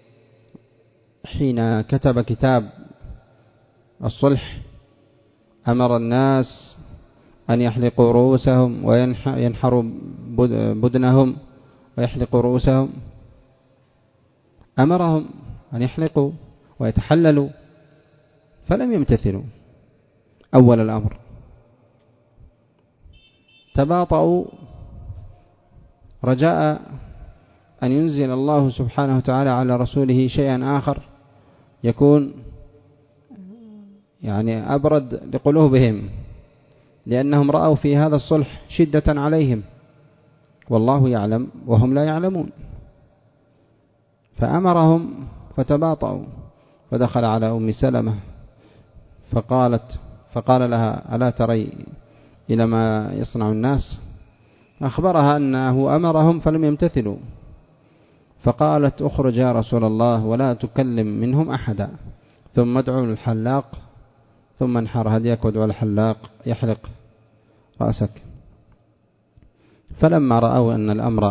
حين كتب كتاب الصلح أمر الناس أن يحلقوا رؤوسهم وينحروا بدنهم ويحلقوا رؤوسهم، أمرهم أن يحلقوا ويتحللوا فلم يمتثلوا أول الأمر، تباطؤوا رجاء أن ينزل الله سبحانه وتعالى على رسوله شيئا آخر يكون يعني أبرد لقلوبهم، لأنهم رأوا في هذا الصلح شدة عليهم، والله يعلم وهم لا يعلمون. فأمرهم فتباطؤوا، فدخل على أم سلمة فقالت فقال لها: ألا تري إلى ما يصنع الناس؟ أخبرها أنه أمرهم فلم يمتثلوا، فقالت: أخرج يا رسول الله ولا تكلم منهم أحدا، ثم ادعو الحلاق، ثم انحر هديك وادعو الحلاق يحلق رأسك. فلما رأوا أن الأمر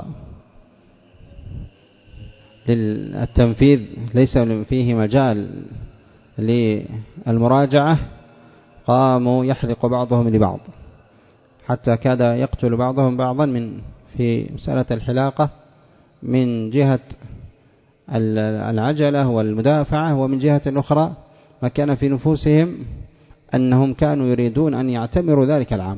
للتنفيذ ليس فيه مجال للمراجعة، قاموا يحلق بعضهم لبعض، حتى كاد يقتل بعضهم بعضا من في مسألة الحلاقة، من جهة العجلة والمدافعة، ومن جهة أخرى ما كان في نفوسهم أنهم كانوا يريدون أن يعتمروا ذلك العام،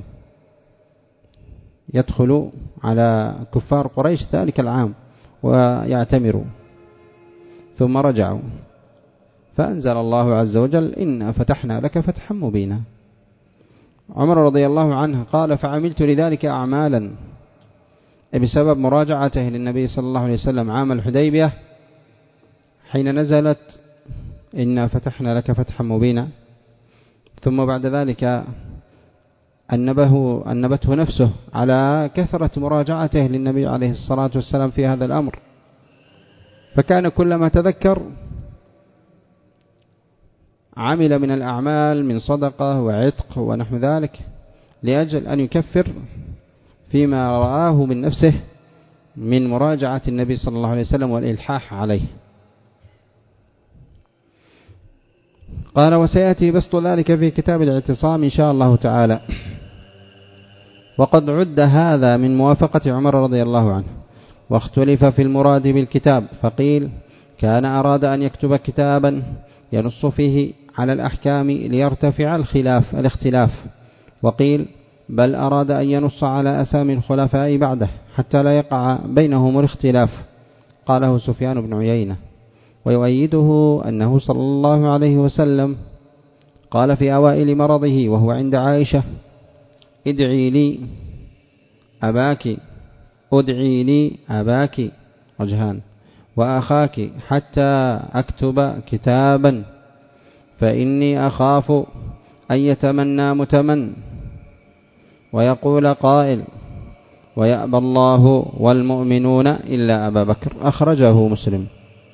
يدخلوا على كفار قريش ذلك العام ويعتمروا، ثم رجعوا، فأنزل الله عز وجل: إنا فتحنا لك فتحا مبينا. عمر رضي الله عنه قال: فعملت لذلك أعمالا، بسبب مراجعته للنبي صلى الله عليه وسلم عام الحديبية، حين نزلت إنا فتحنا لك فتحا مبينا، ثم بعد ذلك أنبه أنبته نفسه على كثرة مراجعته للنبي عليه الصلاة والسلام في هذا الأمر، فكان كلما تذكر عمل من الأعمال من صدقة وعتق ونحو ذلك، لأجل أن يكفر فيما رآه من نفسه من مراجعة النبي صلى الله عليه وسلم والإلحاح عليه. قال: وسيأتي بسط ذلك في كتاب الاعتصام إن شاء الله تعالى. وقد عد هذا من موافقة عمر رضي الله عنه، واختلف في المراد بالكتاب، فقيل كان أراد أن يكتب كتابا ينص فيه على الأحكام ليرتفع الخلاف الاختلاف، وقيل بل أراد أن ينص على أسامي الخلفاء بعده حتى لا يقع بينهم الاختلاف. قاله سفيان بن عيينة. ويؤيده أنه صلى الله عليه وسلم قال في أوائل مرضه وهو عند عائشة: ادعي لي أباك ادعي لي أباك وجهان وأخاك حتى أكتب كتابا، فإني أخاف أن يتمنى متمن ويقول قائل ويأبى الله والمؤمنون إلا أبا بكر. أخرجه مسلم.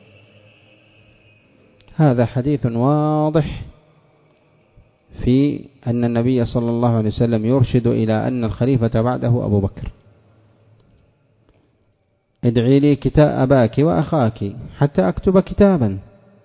هذا حديث واضح في أن النبي صلى الله عليه وسلم يرشد إلى أن الخليفة بعده أبو بكر. ادعي لي كتاب أباك وأخاك حتى أكتب كتابا،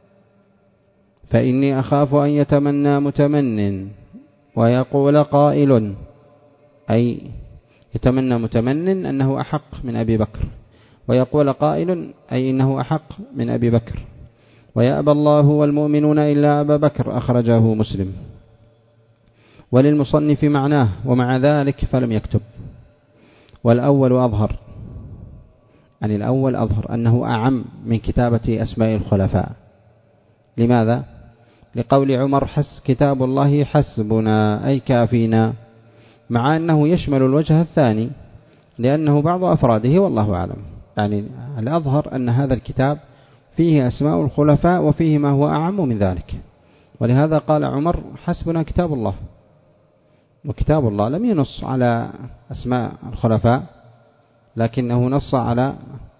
فإني أخاف أن يتمنى متمن ويقول قائل، أي يتمنى متمن أنه أحق من أبي بكر، ويقول قائل أي إنه أحق من أبي بكر، ويأبى الله والمؤمنون إلا أبا بكر. أخرجه مسلم. وللمصنف معناه ومع ذلك فلم يكتب. والأول أظهر، يعني الأول أظهر أنه أعم من كتابة أسماء الخلفاء. لماذا؟ لقول عمر: حس كتاب الله حسبنا، أي كافينا، مع أنه يشمل الوجه الثاني لأنه بعض أفراده والله أعلم. يعني الأظهر أن هذا الكتاب فيه أسماء الخلفاء وفيه ما هو أعم من ذلك، ولهذا قال عمر: حسبنا كتاب الله. وكتاب الله لم ينص على أسماء الخلفاء، لكنه نص على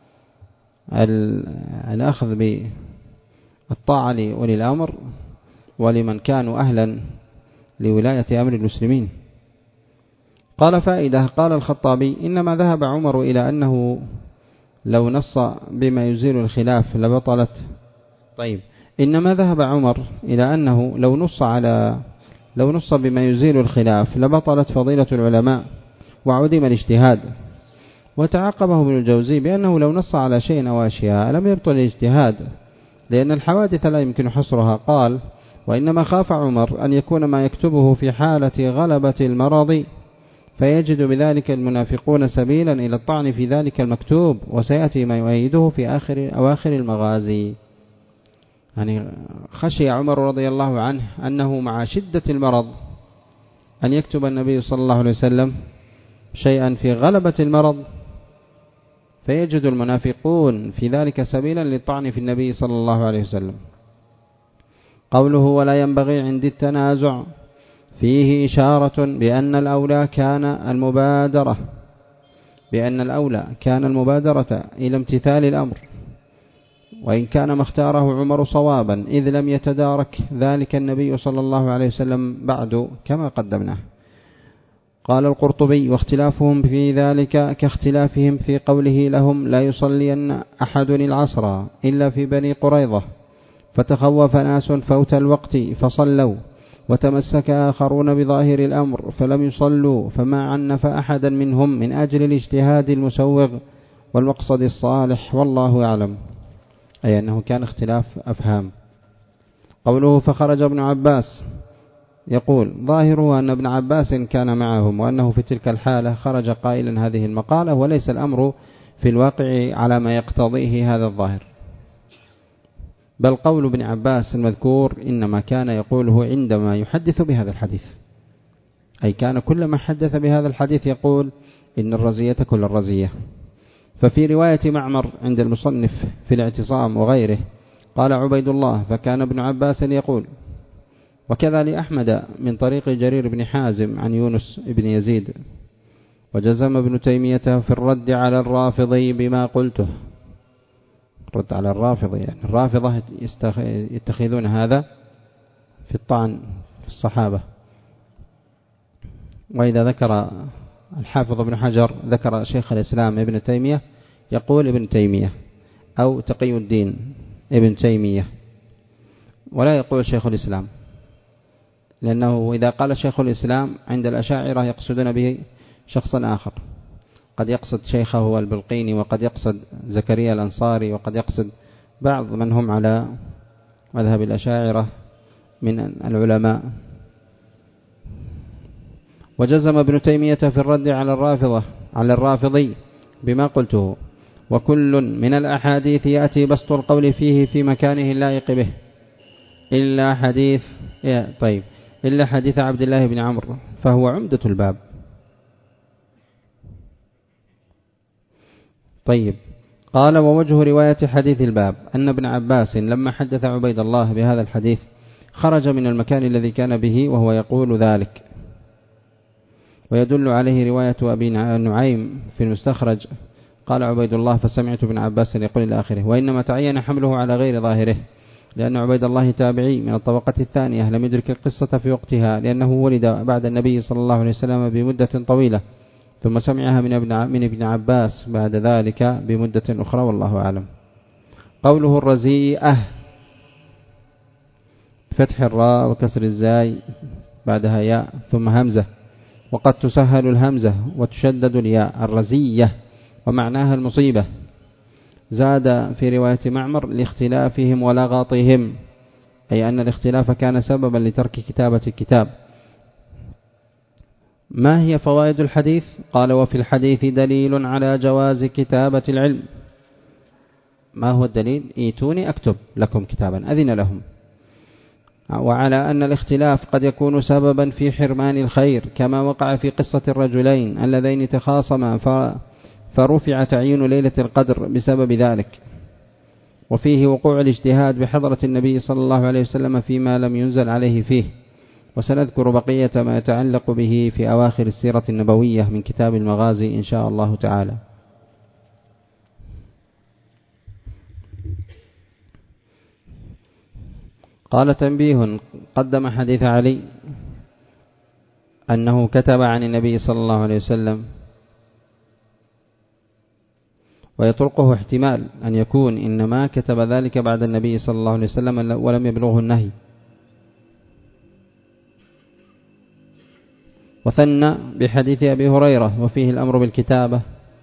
الأخذ بالطاعة لأولي الأمر ولمن كانوا أهلا لولاية أمر المسلمين. قال: فائدة. قال الخطابي: إنما ذهب عمر إلى أنه لو نص بما يزيل الخلاف لبطلت. طيب، إنما ذهب عمر إلى أنه لو نص على لو نص بما يزيل الخلاف لبطلت فضيلة العلماء وعدم الاجتهاد. وتعقبه ابن الجوزي بأنه لو نص على شيء أو أشياء لم يبطل الاجتهاد، لأن الحوادث لا يمكن حصرها. قال: وإنما خاف عمر أن يكون ما يكتبه في حالة غلبة المرض، فيجد بذلك المنافقون سبيلا إلى الطعن في ذلك المكتوب، وسيأتي ما يؤيده في آخر أواخر المغازي. يعني خشي عمر رضي الله عنه أنه مع شدة المرض أن يكتب النبي صلى الله عليه وسلم شيئا في غلبة المرض فيجد المنافقون في ذلك سبيلا للطعن في النبي صلى الله عليه وسلم. قوله ولا ينبغي عند التنازع فيه إشارة بأن الأولى كان المبادرة بأن الأولى كان المبادرة إلى امتثال الأمر، وإن كان ما اختاره عمر صوابا إذ لم يتدارك ذلك النبي صلى الله عليه وسلم بعد كما قدمناه. قال القرطبي واختلافهم في ذلك كاختلافهم في قوله لهم لا يصلين أحد العصر إلا في بني قريظة فتخوف ناس فوت الوقت فصلوا، وتمسك آخرون بظاهر الأمر فلم يصلوا، فما عنف أحدا منهم من أجل الاجتهاد المسوغ والمقصد الصالح والله أعلم، أي أنه كان اختلاف أفهام. قوله فخرج ابن عباس يقول ظاهره أن ابن عباس كان معهم وأنه في تلك الحالة خرج قائلا هذه المقالة، وليس الأمر في الواقع على ما يقتضيه هذا الظاهر، بل قول ابن عباس المذكور إنما كان يقوله عندما يحدث بهذا الحديث، أي كان كلما حدث بهذا الحديث يقول إن الرزية كل الرزية. ففي رواية معمر عند المصنف في الاعتصام وغيره قال عبيد الله فكان ابن عباس يقول، وكذا لأحمد من طريق جرير بن حازم عن يونس بن يزيد. وجزم ابن تيمية في الرد على الرافضي بما قلته، رد على الرافضي يعني الرافضة يتخذون هذا في الطعن في الصحابة. وإذا ذكر الحافظ ابن حجر ذكر شيخ الإسلام ابن تيمية يقول ابن تيمية أو تقي الدين ابن تيمية، ولا يقول شيخ الإسلام، لأنه إذا قال شيخ الإسلام عند الأشاعرة يقصدون به شخصا آخر، قد يقصد شيخه البلقيني وقد يقصد زكريا الأنصاري وقد يقصد بعض من هم على مذهب الأشاعرة من العلماء. وجزم ابن تيمية في الرد على الرافضة على الرافضي بما قلته، وكل من الأحاديث يأتي بسط القول فيه في مكانه اللائق به إلا حديث طيب إلا حديث عبد الله بن عمرو فهو عمدة الباب. طيب قال ووجه رواية حديث الباب أن ابن عباس لما حدث عبيد الله بهذا الحديث خرج من المكان الذي كان به وهو يقول ذلك، ويدل عليه رواية أبي نعيم في المستخرج قال عبيد الله فسمعت ابن عباس يقول إلى آخره، وإنما تعين حمله على غير ظاهره لأن عبيد الله تابعي من الطبقة الثانية لم يدرك القصة في وقتها لأنه ولد بعد النبي صلى الله عليه وسلم بمدة طويلة، ثم سمعها من ابن من ابن عباس بعد ذلك بمدة أخرى والله أعلم. قوله الرزيئة فتح الراء وكسر الزاي بعدها ياء ثم همزة، وقد تسهل الهمزة وتشدد الياء الرزية ومعناها المصيبة. زاد في رواية معمر لاختلافهم ولغطهم، أي أن الاختلاف كان سببا لترك كتابة الكتاب. ما هي فوائد الحديث؟ قال وفي الحديث دليل على جواز كتابة العلم. ما هو الدليل؟ ايتوني أكتب لكم كتابا أذن لهم. وعلى أن الاختلاف قد يكون سببا في حرمان الخير كما وقع في قصة الرجلين اللذين تخاصما فرفع تعيين ليلة القدر بسبب ذلك، وفيه وقوع الاجتهاد بحضرة النبي صلى الله عليه وسلم فيما لم ينزل عليه فيه. وسنذكر بقية ما يتعلق به في أواخر السيرة النبوية من كتاب المغازي إن شاء الله تعالى. قال تنبيه قدم حديث علي أنه كتب عن النبي صلى الله عليه وسلم، ويطرقه احتمال أن يكون إنما كتب ذلك بعد النبي صلى الله عليه وسلم ولم يبلغه النهي. وثنى بحديث أبي هريرة وفيه الأمر بالكتابة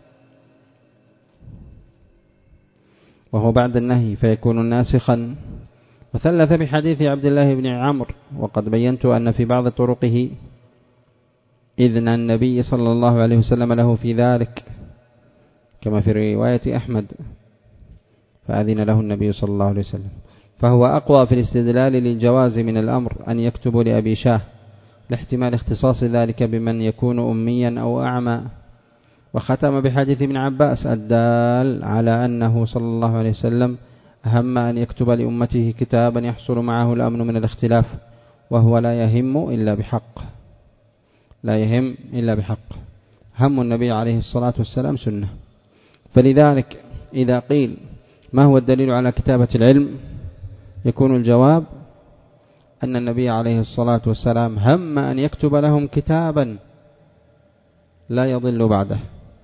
وهو بعد النهي فيكون ناسخا. وثلث بحديث عبد الله بن عمرو وقد بينت أن في بعض طرقه إذن النبي صلى الله عليه وسلم له في ذلك كما في رواية أحمد فأذن له النبي صلى الله عليه وسلم. فهو أقوى في الاستدلال للجواز من الأمر أن يكتب لأبي شاه لاحتمال اختصاص ذلك بمن يكون أميا أو أعمى. وختم بحديث ابن عباس الدال على أنه صلى الله عليه وسلم هم أن يكتب لأمته كتابا يحصل معه الأمن من الاختلاف، وهو لا يهم إلا بحق، لا يهم إلا بحق. هم النبي عليه الصلاة والسلام سنة. فلذلك إذا قيل ما هو الدليل على كتابة العلم، يكون الجواب أن النبي عليه الصلاة والسلام هم أن يكتب لهم كتابا لا يضل بعده،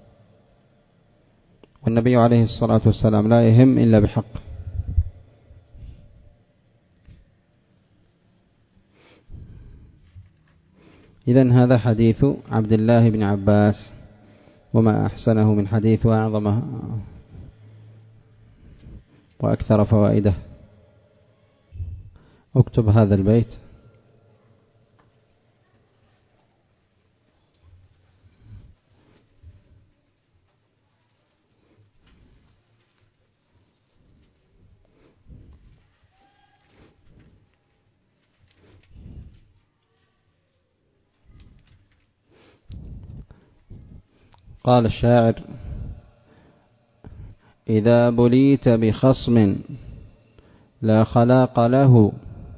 والنبي عليه الصلاة والسلام لا يهم إلا بحق. إذن هذا حديث عبد الله بن عباس، وما أحسنه من حديث وأعظمه وأكثر فوائده. اكتب هذا البيت: قال الشاعر: إذا بليت بخصم لا خلاق له،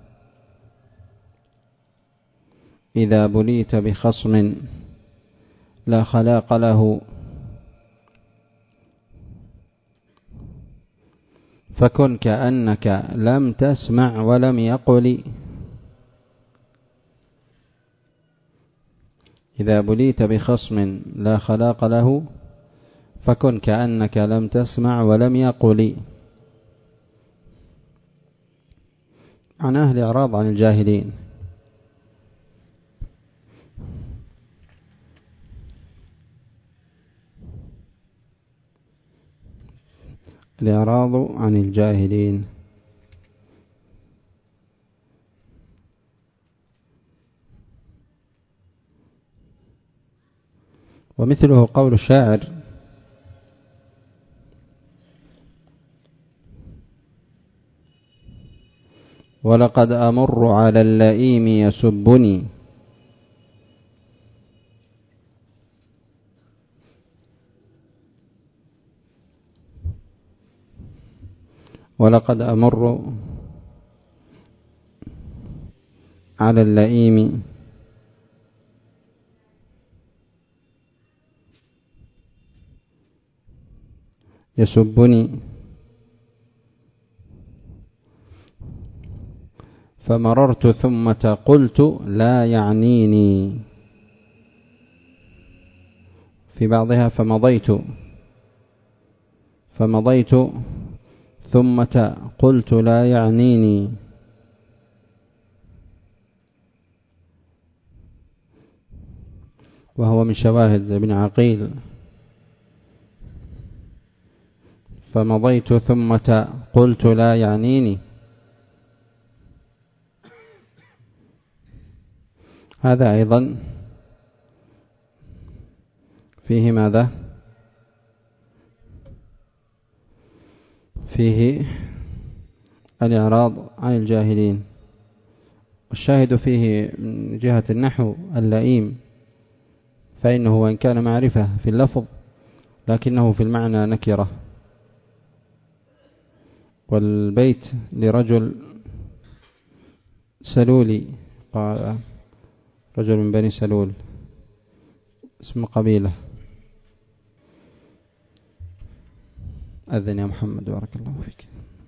إذا بليت بخصم لا خلاق له، فكن كأنك لم تسمع ولم يقل. إذا بليت بخصم لا خلاق له فكن كأنك لم تسمع ولم يقل. معناه الإعراض عن الجاهلين. الإعراض عن الجاهلين. ومثله قول الشاعر: ولقد أمر على اللئيم يسبني، ولقد أمر على اللئيم يسبني، فمررت ثم قلت لا يعنيني. في بعضها فمضيت فمضيت ثم قلت لا يعنيني. وهو من شواهد ابن عقيل: فمضيت ثم قلت لا يعنيني. هذا أيضا فيه ماذا؟ فيه الإعراض عن الجاهلين. والشاهد فيه من جهة النحو اللئيم، فإنه وإن كان معرفة في اللفظ لكنه في المعنى نكرة. والبيت لرجل سلولي، قال رجل من بني سلول اسم قبيلة. أذن يا محمد بارك الله فيك.